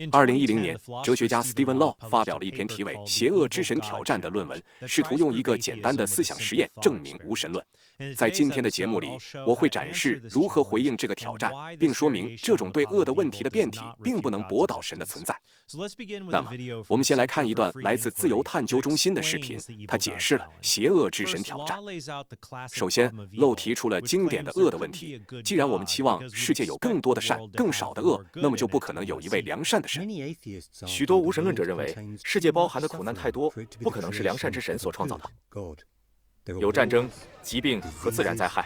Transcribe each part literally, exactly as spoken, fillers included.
二零一零年，哲学家 Stephen Law 发表了一篇题为《邪恶之神挑战》的论文，试图用一个简单的思想实验证明无神论。在今天的节目里，我会展示如何回应这个挑战，并说明这种对恶的问题的辩题并不能驳倒神的存在。那么，我们先来看一段来自自由探究中心的视频，它解释了邪恶之神挑战。首先，Law 提出了经典的恶的问题：既然我们期望世界有更多的善、更少的恶，那么就不可能有一位良善的神。 许多无神论者认为，世界包含的苦难太多，不可能是良善之神所创造的。有战争、疾病和自然灾害，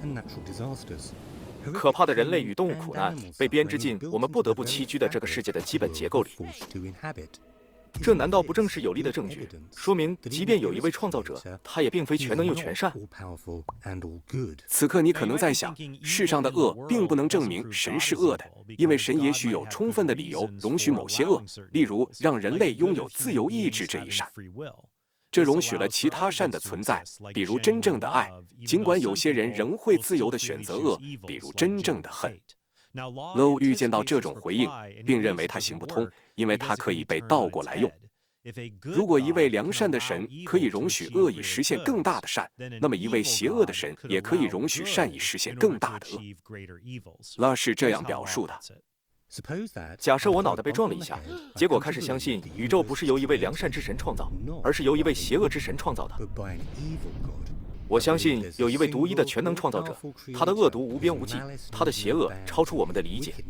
可怕的人类与动物苦难被编织进我们不得不栖居的这个世界的基本结构里。这难道不正是有力的证据，说明即便有一位创造者，他也并非全能又全善？ 此刻你可能在想，世上的恶并不能证明神是恶的，因为神也许有充分的理由容许某些恶，例如让人类拥有自由意志这一善。这容许了其他善的存在，比如真正的爱，尽管有些人仍会自由地选择恶，比如真正的恨。Law 预见到这种回应，并认为它行不通，因为它可以被倒过来用。如果一位良善的神可以容许恶以实现更大的善，那么一位邪恶的神也可以容许善以实现更大的恶。Law 是这样表述的： 假设我脑袋被撞了一下，结果开始相信宇宙不是由一位良善之神创造，而是由一位邪恶之神创造的。我相信有一位独一的全能创造者，他的恶毒无边无际，他的邪恶超出我们的理解。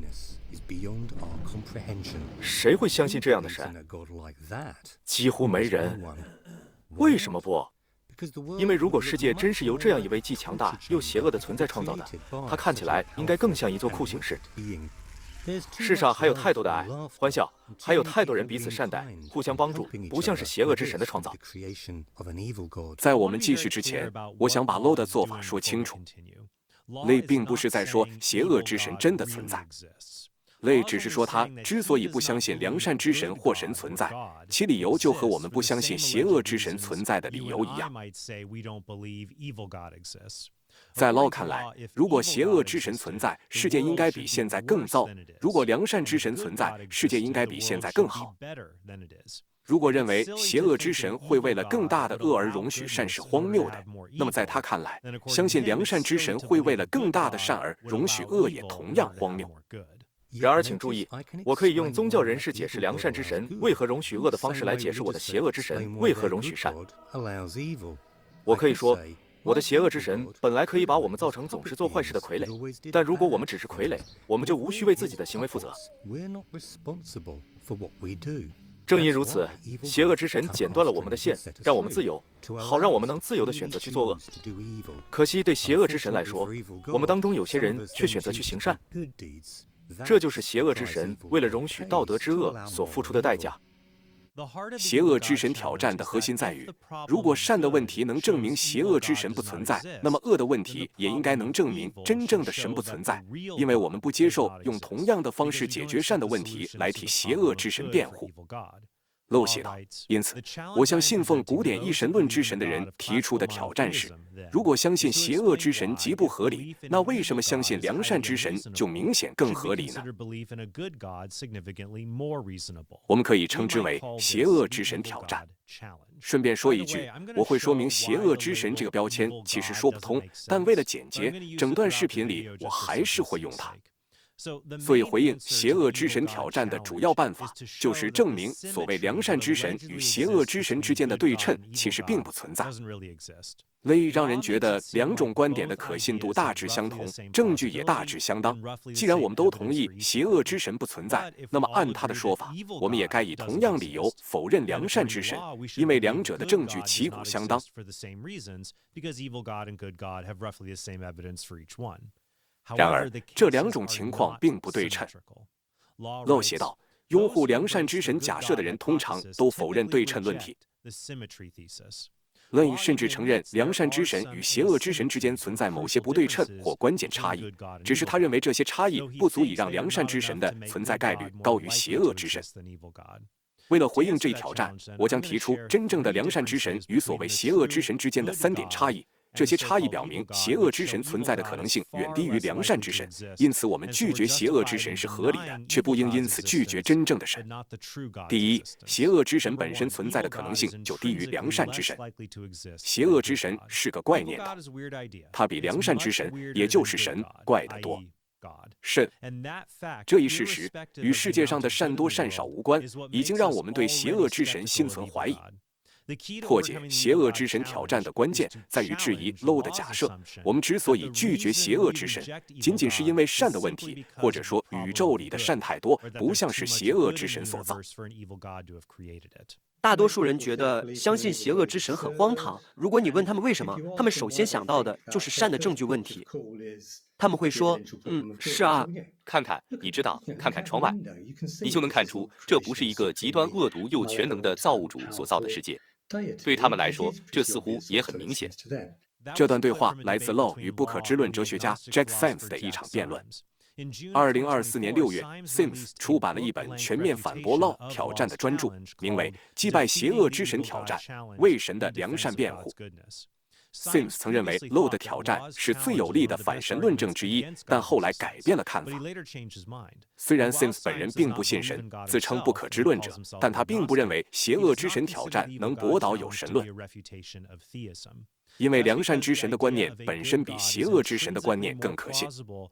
谁会相信这样的神？几乎没人。为什么不？因为如果世界真是由这样一位既强大又邪恶的存在创造的，它看起来应该更像一座酷刑室。世上还有太多的爱、欢笑，还有太多人彼此善待、互相帮助，不像是邪恶之神的创造。 在我们继续之前，我想把 Law 的做法说清楚。Law 并不是在说邪恶之神真的存在。Law 只是说他之所以不相信良善之神或神存在，其理由就和我们不相信邪恶之神存在的理由一样。在 Law 看来，如果邪恶之神存在，世界应该比现在更糟；如果良善之神存在，世界应该比现在更好。如果认为邪恶之神会为了更大的恶而容许善是荒谬的，那么在他看来，相信良善之神会为了更大的善而容许恶也同样荒谬。 然而请注意，我可以用宗教人士解释良善之神为何容许恶的方式来解释我的邪恶之神为何容许善。我可以说，我的邪恶之神本来可以把我们造成总是做坏事的傀儡，但如果我们只是傀儡，我们就无需为自己的行为负责。正因如此，邪恶之神剪断了我们的线，让我们自由，好让我们能自由地选择去作恶。可惜对邪恶之神来说，我们当中有些人却选择去行善，这就是邪恶之神为了容许道德之恶所付出的代价。 邪恶之神挑战的核心在于，如果善的问题能证明邪恶之神不存在，那么恶的问题也应该能证明真正的神不存在，因为我们不接受用同样的方式解决善的问题来替邪恶之神辩护。Law 写道，因此，我向信奉古典一神论之神的人提出的挑战是：如果相信邪恶之神极不合理，那为什么相信良善之神就明显更合理呢？我们可以称之为邪恶之神挑战。顺便说一句，我会说明邪恶之神这个标签其实说不通，但为了简洁，整段视频里我还是会用它。所以，回应邪恶之神挑战的主要办法，就是证明所谓良善之神与邪恶之神之间的对称其实并不存在。Law 让人觉得两种观点的可信度大致相同，证据也大致相当。既然我们都同意邪恶之神不存在，那么按他的说法，我们也该以同样理由否认良善之神，因为两者的证据旗鼓相当。然而，这两种情况并不对称。Law 写道，拥护良善之神假设的人通常都否认对称论题。Law 甚至承认良善之神与邪恶之神之间存在某些不对称或关键差异，只是他认为这些差异不足以让良善之神的存在概率高于邪恶之神。为了回应这一挑战，我将提出真正的良善之神与所谓邪恶之神之间的三点差异。 这些差异表明，邪恶之神存在的可能性远低于良善之神，因此我们拒绝邪恶之神是合理的，却不应因此拒绝真正的神。第一，邪恶之神本身存在的可能性就低于良善之神。邪恶之神是个怪念头，它比良善之神，也就是神，怪得多。甚，这一事实与世界上的善多善少无关，已经让我们对邪恶之神心存怀疑。破解邪恶之神挑战的关键在于质疑 Low 的假设。我们之所以拒绝邪恶之神，仅仅是因为善的问题，或者说宇宙里的善太多，不像是邪恶之神所造。 大多数人觉得相信邪恶之神很荒唐。如果你问他们为什么，他们首先想到的就是善的证据问题。他们会说：“嗯，是啊， 看看，你知道，看看窗外，你就能看出，这不是一个极端恶毒又全能的造物主所造的世界。对他们来说，这似乎也很明显。” 这段对话来自 Low 与不可知论哲学家 Jack Sims 的一场辩论。二零二四年六月 ，Sims 出版了一本全面反驳 Low 挑战的专著，名为《击败邪恶之神挑战：为神的良善辩护》。Sims 曾认为 Low 的挑战是最有力的反神论证之一，但后来改变了看法。虽然 Sims 本人并不信神，自称不可知论者，但他并不认为邪恶之神挑战能驳倒有神论。因为良善之神的观念本身比邪恶之神的观念更可信，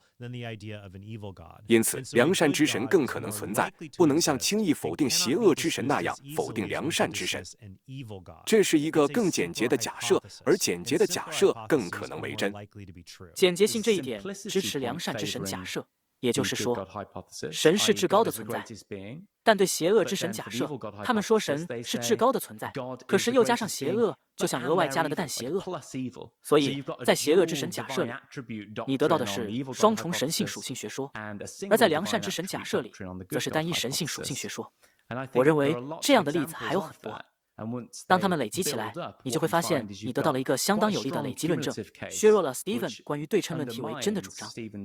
因此良善之神更可能存在，不能像轻易否定邪恶之神那样否定良善之神。这是一个更简洁的假设，而简洁的假设更可能为真。 简洁性这一点支持良善之神假设。也就是说，神是至高的存在，但对邪恶之神假设，他们说神是至高的存在，可是又加上邪恶，就像额外加了个但邪恶。所以在邪恶之神假设里，你得到的是双重神性属性学说；而在良善之神假设里，则是单一神性属性学说。我认为这样的例子还有很多。当它们累积起来，你就会发现你得到了一个相当有力的累积论证，削弱了 Steven 关于对称论题为真的主张。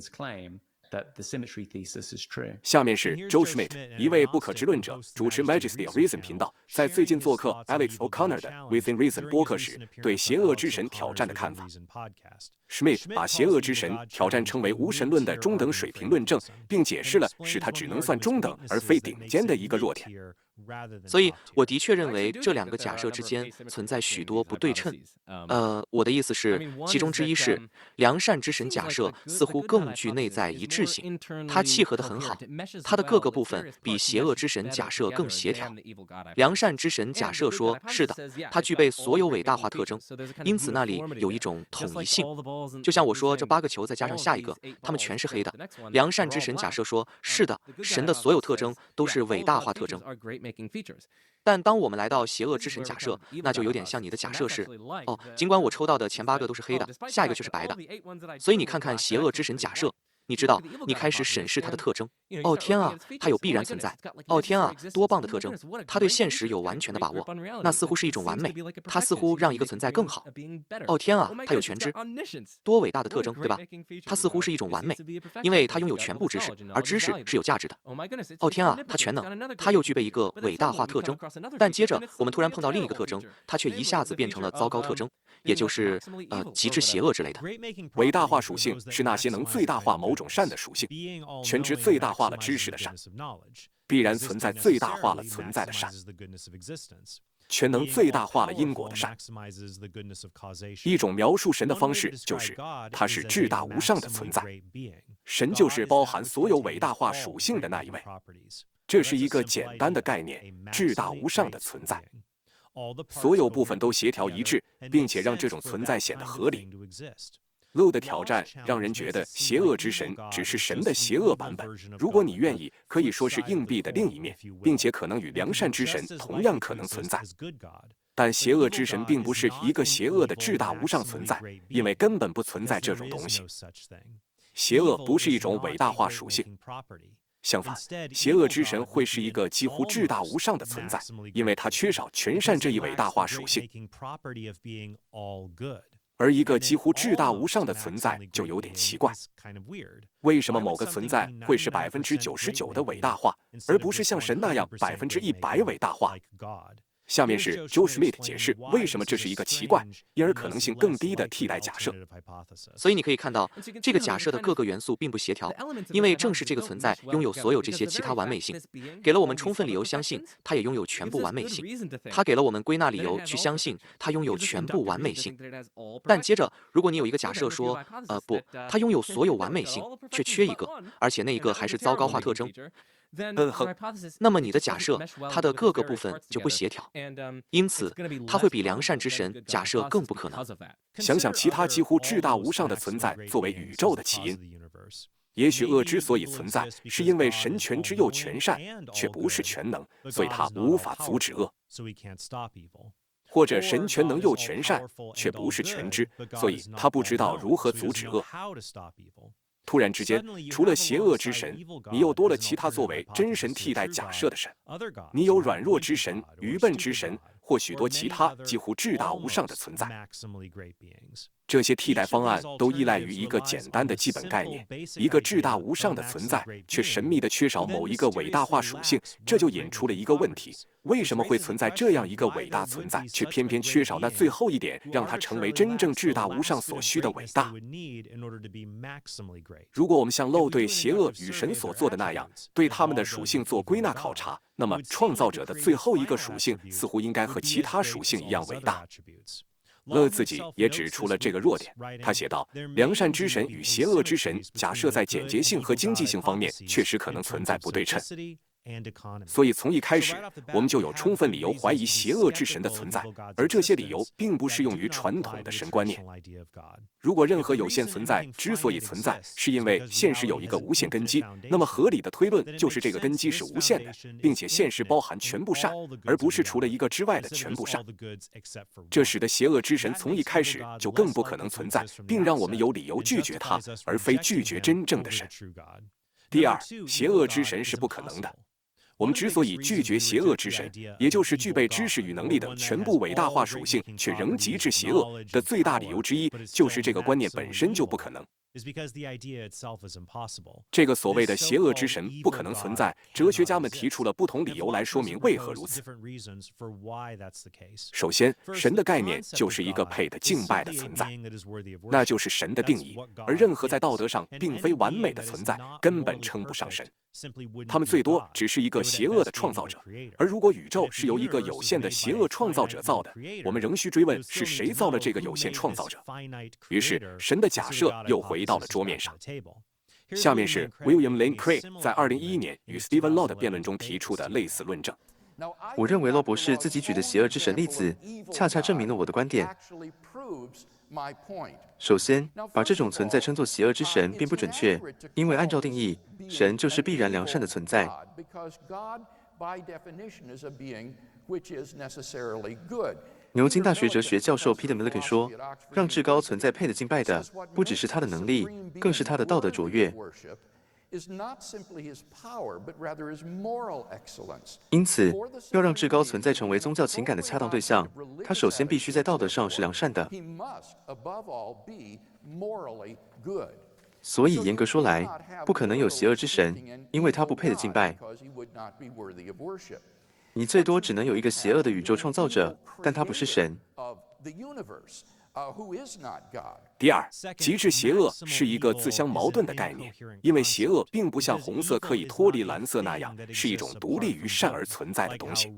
下面是 Joe Schmidt， 一位不可知论者，主持 Majesty of Reason 频道，在最近做客 Alex O'Connor 的 Within Reason 播客时，对邪恶之神挑战的看法。Schmidt 把邪恶之神挑战称为无神论的中等水平论证，并解释了使它只能算中等而非顶尖的一个弱点。 所以，我的确认为这两个假设之间存在许多不对称。呃，我的意思是，其中之一是良善之神假设似乎更具内在一致性，它契合得很好，它的各个部分比邪恶之神假设更协调。良善之神假设说，是的，它具备所有伟大化特征，因此那里有一种统一性。就像我说，这八个球再加上下一个，它们全是黑的。良善之神假设说，是的，神的所有特征都是伟大化特征。但当我们来到邪恶之神假设，那就有点像你的假设是，哦，尽管我抽到的前八个都是黑的，下一个却是白的。所以你看看邪恶之神假设，你知道，你开始审视它的特征。哦天啊，它有必然存在。哦天啊，多棒的特征！它对现实有完全的把握，那似乎是一种完美。它似乎让一个存在更好。哦天啊，它有全知，多伟大的特征，对吧？它似乎是一种完美，因为它拥有全部知识，而知识是有价值的。哦天啊，它全能，它又具备一个伟大化特征。但接着我们突然碰到另一个特征，它却一下子变成了糟糕特征，也就是呃极致邪恶之类的。 伟大化属性是那些能最大化某种善的属性，全知最大化了知识的善，必然存在最大化了存在的善，全能最大化了因果的善。一种描述神的方式就是它是至大无上的存在，神就是包含所有伟大化属性的那一位。这是一个简单的概念，至大无上的存在，所有部分都协调一致，并且让这种存在显得合理。Low 的挑战让人觉得邪恶之神只是神的邪恶版本，如果你愿意，可以说是硬币的另一面，并且可能与良善之神同样可能存在。但邪恶之神并不是一个邪恶的至大无上存在，因为根本不存在这种东西。邪恶不是一种伟大化属性，相反，邪恶之神会是一个几乎至大无上的存在，因为它缺少全善这一伟大化属性。而一个几乎至大无上的存在就有点奇怪，为什么某个存在会是百分之九十九的伟大化，而不是像神那样百分之一百伟大化？ 下面是 Joe Schmidt 解释为什么这是一个奇怪，因而可能性更低的替代假设。 所以你可以看到，这个假设的各个元素并不协调，因为正是这个存在拥有所有这些其他完美性，给了我们充分理由相信它也拥有全部完美性。它给了我们归纳理由去相信它拥有全部完美性。但接着，如果你有一个假设说，呃，不，它拥有所有完美性，却缺一个，而且那一个还是糟糕化特征。嗯哼，那么你的假设，它的各个部分就不协调，因此它会比良善之神假设更不可能。 想想其他几乎至大无上的存在作为宇宙的起因，也许恶之所以存在，是因为神全知又全善，却不是全能，所以他无法阻止恶；或者神全能又全善，却不是全知，所以他不知道如何阻止恶。突然之间，除了邪恶之神，你又多了其他作为真神替代假设的神。你有软弱之神、愚笨之神，或许多其他几乎至大无上的存在。这些替代方案都依赖于一个简单的基本概念：一个至大无上的存在，却神秘地缺少某一个伟大化属性。这就引出了一个问题：为什么会存在这样一个伟大存在，却偏偏缺少那最后一点，让它成为真正至大无上所需的伟大？如果我们像漏对邪恶与神所做的那样，对他们的属性做归纳考察，那么创造者的最后一个属性似乎应该和其他属性一样伟大。勒自己也指出了这个弱点，他写道：良善之神与邪恶之神假设在简洁性和经济性方面确实可能存在不对称。所以从一开始，我们就有充分理由怀疑邪恶之神的存在，而这些理由并不适用于传统的神观念。如果任何有限存在之所以存在，是因为现实有一个无限根基，那么合理的推论就是这个根基是无限的，并且现实包含全部善，而不是除了一个之外的全部善。这使得邪恶之神从一开始就更不可能存在，并让我们有理由拒绝它，而非拒绝真正的神。第二，邪恶之神是不可能的。我们之所以拒绝邪恶之神，也就是具备知识与能力等全部伟大化属性，却仍极致邪恶的最大理由之一，就是这个观念本身就不可能。这个所谓的邪恶之神不可能存在，哲学家们提出了不同理由来说明为何如此。首先，神的概念就是一个配得敬拜的存在，那就是神的定义，而任何在道德上并非完美的存在，根本称不上神。他们最多只是一个邪恶的创造者，而如果宇宙是由一个有限的邪恶创造者造的，我们仍需追问是谁造了这个有限创造者。于是，神的假设又回到了桌面上。下面是 William Lane Craig 在二零一一年与 Stephen Law 的辩论中提出的类似论证。 我认为洛博士自己举的邪恶之神例子，恰恰证明了我的观点。首先，把这种存在称作邪恶之神并不准确，因为按照定义，神就是必然良善的存在。牛津大学哲学教授 Peter Millikan 说：“让至高存在配得敬拜的，不只是他的能力，更是他的道德卓越。”因此，要让至高存在成为宗教情感的恰当对象，他首先必须在道德上是良善的。所以，严格说来，不可能有邪恶之神，因为他不配得敬拜。你最多只能有一个邪恶的宇宙创造者，但他不是神。 第二，极致邪恶是一个自相矛盾的概念，因为邪恶并不像红色可以脱离蓝色那样是一种独立于善而存在的东西。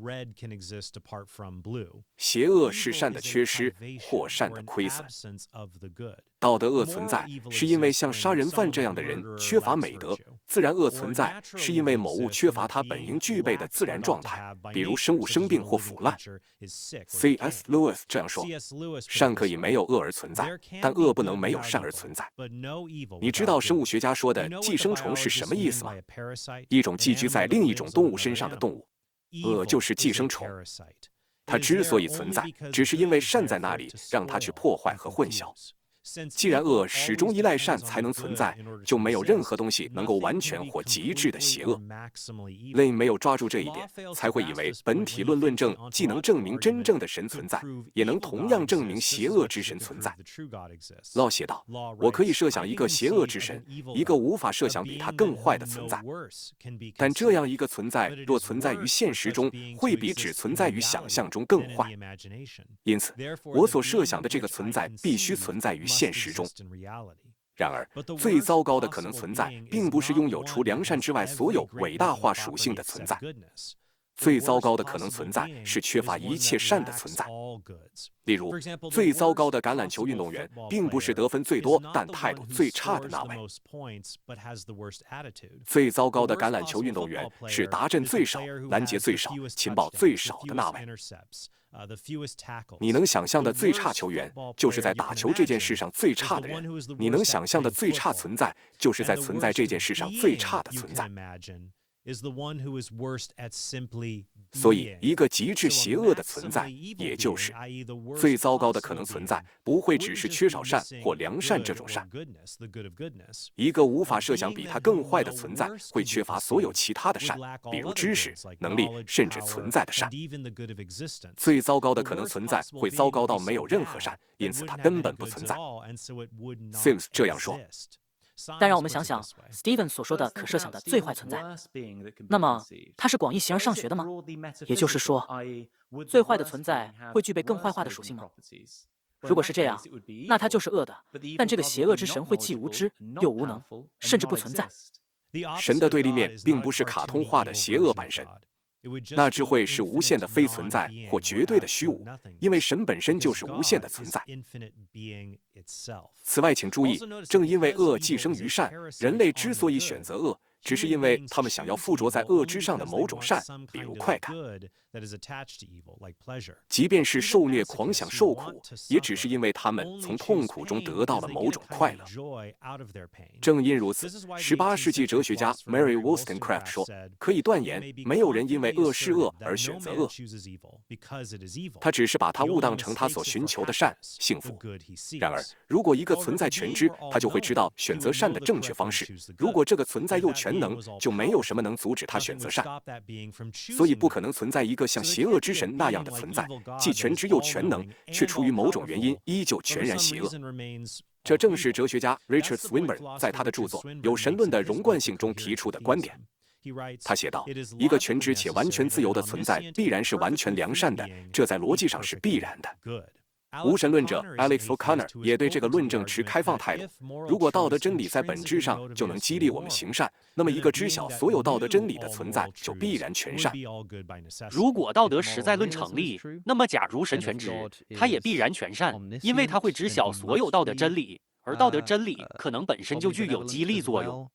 邪恶是善的缺失或善的亏损。道德恶存在是因为像杀人犯这样的人缺乏美德，自然恶存在是因为某物缺乏它本应具备的自然状态，比如生物生病或腐烂。C S Lewis 这样说：善可以没有恶而存在，但恶不能没有善而存在。你知道生物学家说的寄生虫是什么意思吗？一种寄居在另一种动物身上的动物。恶就是寄生虫，它之所以存在，只是因为善在那里，让它去破坏和混淆。 既然恶始终依赖善才能存在，就没有任何东西能够完全或极致的邪恶。Lane 没有抓住这一点，才会以为本体论论证既能证明真正的神存在，也能同样证明邪恶之神存在。Law 写道：“我可以设想一个邪恶之神，一个无法设想比他更坏的存在。但这样一个存在，若存在于现实中，会比只存在于想象中更坏。因此，我所设想的这个存在必须存在于现实中。然而，最糟糕的可能存在，并不是拥有除良善之外所有伟大化属性的存在。最糟糕的可能存在是缺乏一切善的存在。例如，最糟糕的橄榄球运动员，并不是得分最多但态度最差的那位。最糟糕的橄榄球运动员是达阵最少、拦截最少、情报最少的那位。你能想象的最差球员，就是在打球这件事上最差的人；你能想象的最差存在，就是在存在这件事上最差的存在。所以，一个极致邪恶的存在，也就是最糟糕的可能存在，不会只是缺少善或良善这种善。一个无法设想比它更坏的存在，会缺乏所有其他的善，比如知识、能力，甚至存在的善。最糟糕的可能存在会糟糕到没有任何善，因此它根本不存在。Sims 这样说。 但让我们想想 Steven 所说的可设想的最坏存在，那么它是广义形而上学的吗？也就是说，最坏的存在会具备更坏化的属性吗？如果是这样，那它就是恶的，但这个邪恶之神会既无知又无能，甚至不存在。 神的对立面并不是卡通化的邪恶版神。那只会是无限的非存在或绝对的虚无，因为神本身就是无限的存在。此外，请注意，正因为恶寄生于善，人类之所以选择恶，只是因为他们想要附着在恶之上的某种善，比如快感。即便是受虐狂想受苦，也只是因为他们从痛苦中得到了某种快乐。正因如此，十八世纪哲学家 Mary Wollstonecraft 说，可以断言，没有人因为恶是恶而选择恶，他只是把它误当成他所寻求的善、幸福。然而，如果一个存在全知，他就会知道选择善的正确方式；如果这个存在又全能，就没有什么能阻止他选择善。所以，不可能存在一个像邪恶之神那样的存在，既全知又全能，却出于某种原因依旧全然邪恶。这正是哲学家 Richard Swinburne 在他的著作《有神论的容贯性》中提出的观点。他写道：“一个全知且完全自由的存在，必然是完全良善的，这在逻辑上是必然的。”无神论者 Alex O'Connor 也对这个论证持开放态度。如果道德真理在本质上就能激励我们行善，那么一个知晓所有道德真理的存在就必然全善。 如果道德实在论成立，那么假如神全知，他也必然全善，因为他会知晓所有道德真理。而道德真理可能本身就具有激励作用。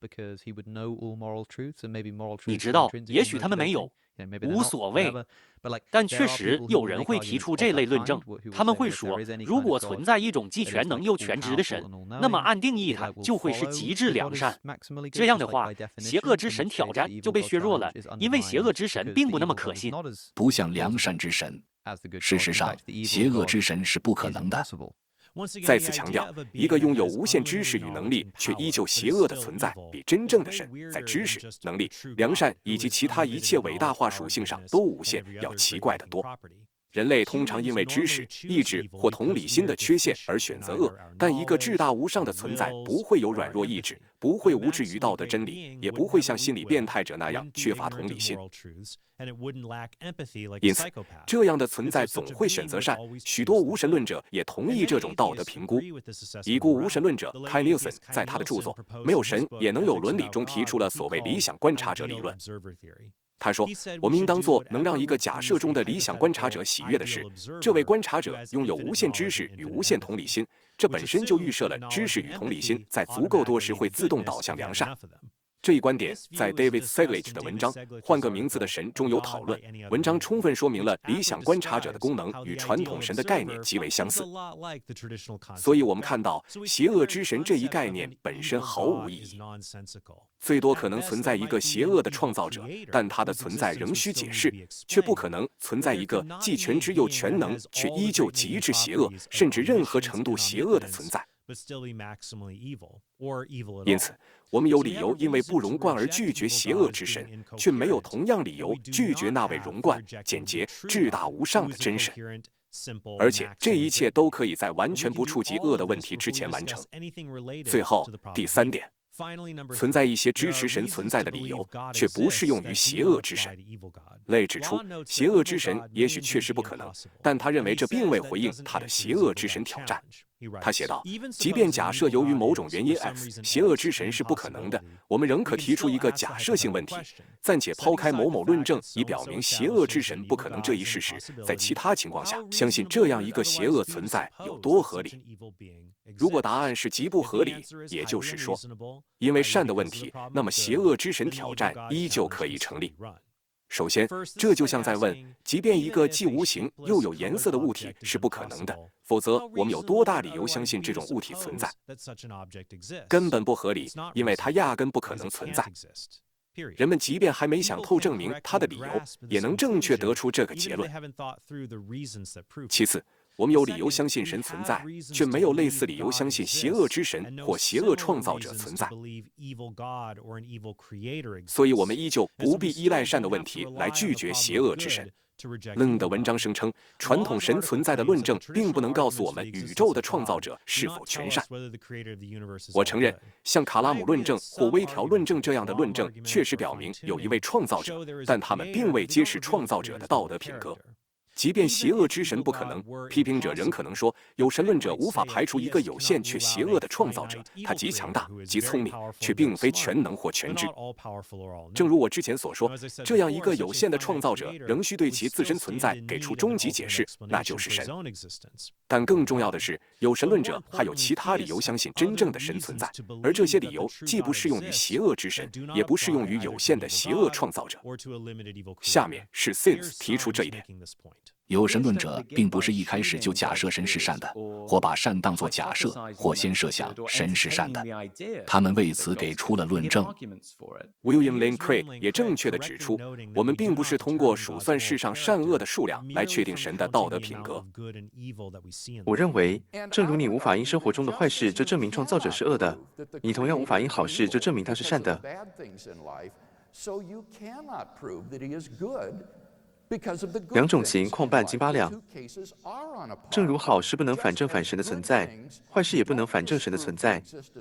你知道，也许他们没有，无所谓。但确实有人会提出这类论证，他们会说，如果存在一种既全能又全知的神，那么按定义它就会是极致良善。这样的话，邪恶之神挑战就被削弱了，因为邪恶之神并不那么可信， 不像良善之神。事实上，邪恶之神是不可能的。 再次强调，一个拥有无限知识与能力却依旧邪恶的存在，比真正的神在知识、能力、良善以及其他一切伟大化属性上都无限要奇怪得多。人类通常因为知识、意志或同理心的缺陷而选择恶，但一个至大无上的存在不会有软弱意志，不会无知于道德真理，也不会像心理变态者那样缺乏同理心。因此，这样的存在总会选择善。许多无神论者也同意这种道德评估。已故无神论者 Kai Nielsen 在他的著作《没有神也能有伦理》中提出了所谓理想观察者理论。他说，我们应当做能让一个假设中的理想观察者喜悦的事。这位观察者拥有无限知识与无限同理心，这本身就预设了知识与同理心在足够多时会自动导向良善。这一观点在 David Seglich 的文章《换个名字的神》中有讨论。文章充分说明了理想观察者的功能与传统神的概念极为相似。所以我们看到，邪恶之神这一概念本身毫无意义。最多可能存在一个邪恶的创造者，但他的存在仍需解释，却不可能存在一个既全知又全能，却依旧极致邪恶，甚至任何程度邪恶的存在。 因此，我们有理由因为不容贯而拒绝邪恶之神，却没有同样理由拒绝那位容贯、简洁、至大无上的真神。而且，这一切都可以在完全不触及恶的问题之前完成。最后，第三点。存在一些支持神存在的理由，却不适用于邪恶之神。类指出，邪恶之神也许确实不可能，但他认为这并未回应他的邪恶之神挑战。他写道：即便假设由于某种原因 X， 邪恶之神是不可能的，我们仍可提出一个假设性问题，暂且抛开某某论证以表明邪恶之神不可能这一事实，在其他情况下，相信这样一个邪恶存在有多合理。如果答案是极不合理，也就是说，因为善的问题，那么邪恶之神挑战依旧可以成立。首先，这就像在问，即便一个既无形又有颜色的物体是不可能的，否则我们有多大理由相信这种物体存在？根本不合理，因为它压根不可能存在。人们即便还没想透证明它的理由，也能正确得出这个结论。其次，我们有理由相信神存在，却没有类似理由相信邪恶之神或邪恶创造者存在。所以，我们依旧不必依赖善的问题来拒绝邪恶之神。楞的文章声称，传统神存在的论证并不能告诉我们宇宙的创造者是否全善。我承认，像卡拉姆论证或微条论证这样的论证确实表明有一位创造者，但他们并未揭示创造者的道德品格。即便邪恶之神不可能，批评者仍可能说，有神论者无法排除一个有限却邪恶的创造者，他极强大、极聪明，却并非全能或全知。正如我之前所说，这样一个有限的创造者仍需对其自身存在给出终极解释，那就是神。但更重要的是，有神论者还有其他理由相信真正的神存在，而这些理由既不适用于邪恶之神，也不适用于有限的邪恶创造者。下面是 Sins 提出这一点。 有神论者并不是一开始就假设神是善的，或把善当作假设，或先设想神是善的。他们为此给出了论证。 William Lane Craig 也正确地指出，我们并不是通过数算世上善恶的数量来确定神的道德品格。 我认为，正如你无法因生活中的坏事就证明创造者是恶的，你同样无法因好事就证明他是善的。两种情况半斤八两，正如好事不能反证反神的存在，坏事也不能反证神的存在。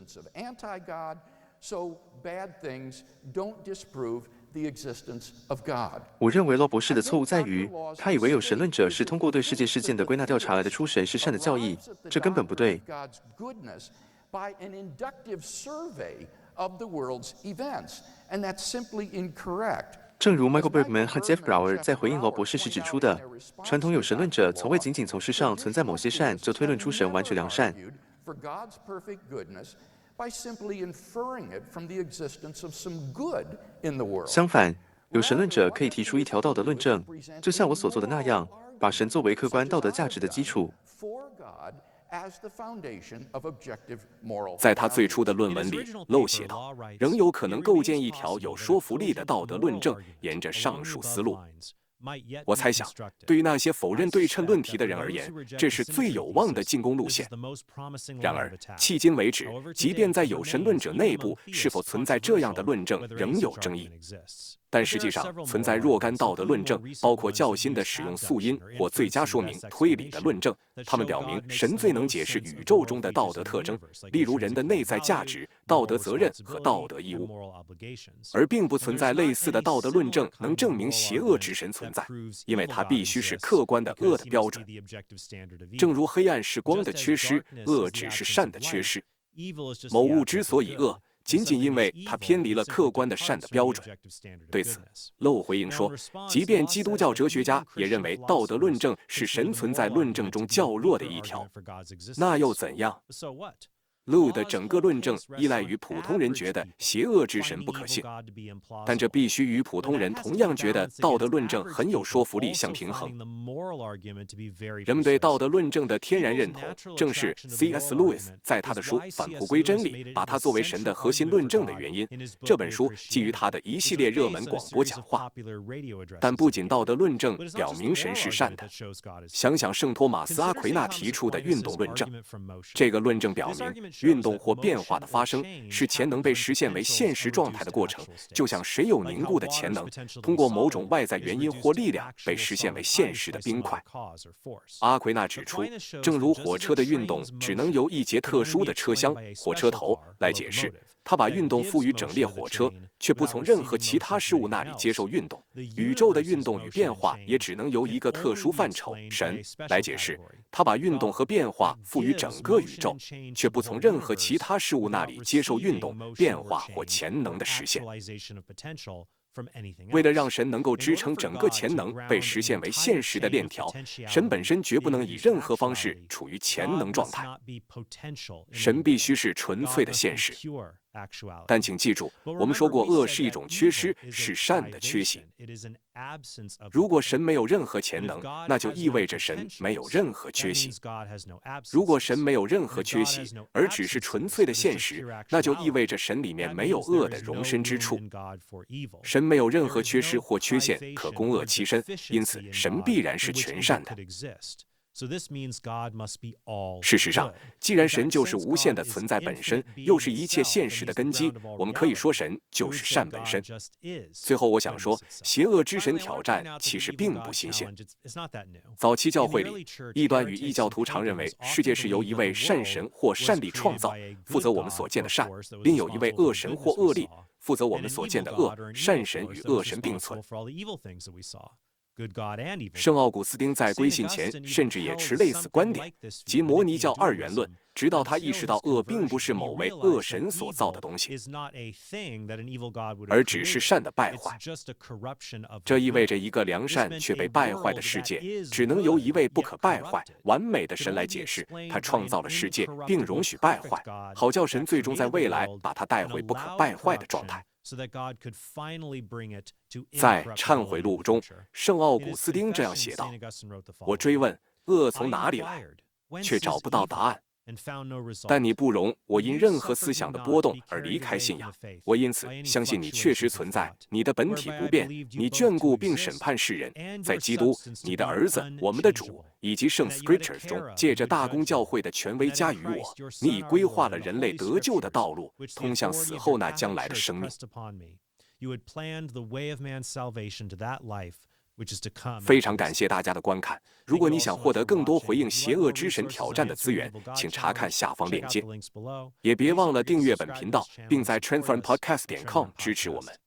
我认为罗博士的错误在于，他以为有神论者是通过对世界事件的归纳调查来得出神是善的教义，这根本不对。正如 Michael Bergman 和 Jeff Brower 在回应罗博士时指出的，传统有神论者从未仅仅从世上存在某些善就推论出神完全良善。相反，有神论者可以提出一条道德论证，就像我所做的那样，把神作为客观道德价值的基础。 在他最初的论文里，漏写道，仍有可能构建一条有说服力的道德论证，沿着上述思路。我猜想，对于那些否认对称论题的人而言，这是最有望的进攻路线。然而，迄今为止，即便在有神论者内部，是否存在这样的论证仍有争议。但实际上，存在若干道德论证，包括较新的使用素因或最佳说明推理的论证，它们表明神最能解释宇宙中的道德特征，例如人的内在价值、道德责任和道德义务，而并不存在类似的道德论证能证明邪恶之神存在，因为它必须是客观的恶的标准。正如黑暗是光的缺失，恶只是善的缺失。某物之所以恶，仅仅因为它偏离了客观的善的标准。对此，漏回应说，即便基督教哲学家也认为道德论证是神存在论证中较弱的一条，那又怎样？ 路的整个论证依赖于普通人觉得邪恶之神不可信，但这必须与普通人同样觉得道德论证很有说服力相平衡。人们对道德论证的天然认同，正是 C S Lewis 在他的书《返璞归真》里把它作为神的核心论证的原因。这本书基于他的一系列热门广播讲话。但不仅道德论证表明神是善的，想想圣托马斯·阿奎那提出的运动论证，这个论证表明，运动或变化的发生是潜能被实现为现实状态的过程，就像水有凝固的潜能，通过某种外在原因或力量被实现为现实的冰块。阿奎那指出，正如火车的运动只能由一节特殊的车厢火车头来解释，他把运动赋予整列火车，却不从任何其他事物那里接受运动。宇宙的运动与变化也只能由一个特殊范畴神来解释，他把运动和变化赋予整个宇宙，却不从任何其他事物那里接受运动、变化或潜能的实现。为了让神能够支撑整个潜能被实现为现实的链条，神本身绝不能以任何方式处于潜能状态。神必须是纯粹的现实。但请记住，我们说过，恶是一种缺失，是善的缺席。如果神没有任何潜能，那就意味着神没有任何缺席。如果神没有任何缺席，而只是纯粹的现实，那就意味着神里面没有恶的容身之处。神没有任何缺失或缺陷可供恶其身，因此神必然是全善的。事实上，既然神就是无限的存在本身，又是一切现实的根基，我们可以说神就是善本身。最后我想说，邪恶之神挑战其实并不新鲜。早期教会里，异端与异教徒常认为世界是由一位善神或善力创造，负责我们所见的善，另有一位恶神或恶力，负责我们所见的恶。善神与恶神并存。圣奥古斯丁在归信前甚至也持类似观点，即摩尼教二元论，直到他意识到恶并不是某位恶神所造的东西，而只是善的败坏。这意味着一个良善却被败坏的世界，只能由一位不可败坏、完美的神来解释。他创造了世界，并容许败坏，好叫神最终在未来把它带回不可败坏的状态。在《忏悔录》中，圣奥古斯丁这样写道：我追问恶从哪里来，却找不到答案。但你不容我因任何思想的波动而离开信仰，我因此相信你确实存在，你的本体不变，你眷顾并审判世人，在基督你的儿子我们的主以及圣 Scriptures 中，借着大公教会的权威加于我，你已规划了人类得救的道路，通向死后那将来的生命。非常感谢大家的观看。如果你想获得更多回应邪恶之神挑战的资源，请查看下方链接。也别忘了订阅本频道，并在 transform podcast 点 com 支持我们。